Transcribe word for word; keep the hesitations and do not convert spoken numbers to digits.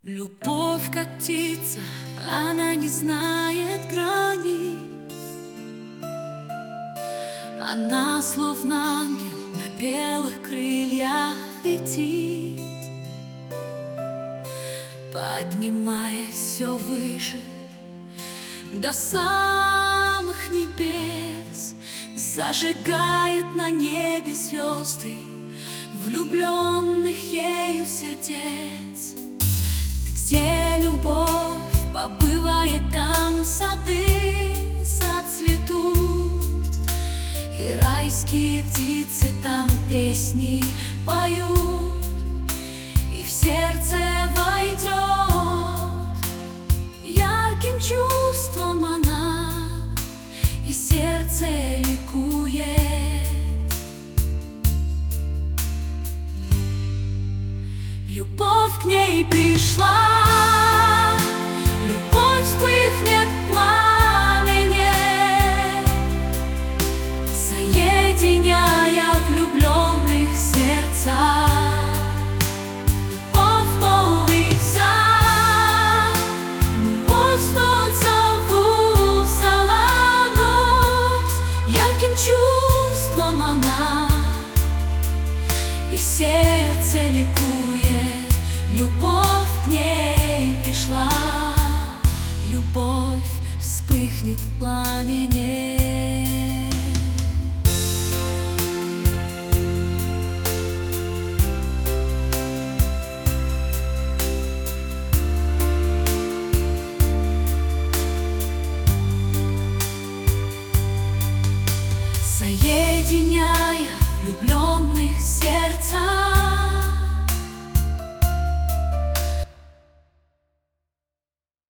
Любовь как птица, она не знает грани. Она словно ангел на белых крыльях летит, поднимаясь все выше до самых небес, зажигает на небе звезды влюбленных ею сердец. Где любовь побывает, там сады зацветут, и райские птицы там песни поют, и в сердце войдет ярким чувством она, и сердце ликует. Любовь к ней пришла, любовь вспыхнет пламенем, соединяя влюбленных сердца. Любовь в новый сад, любовь вновь зовут солоновь, ярким чувством она, и сердце ликует. Любовь к ней пришла, любовь вспыхнет пламенем.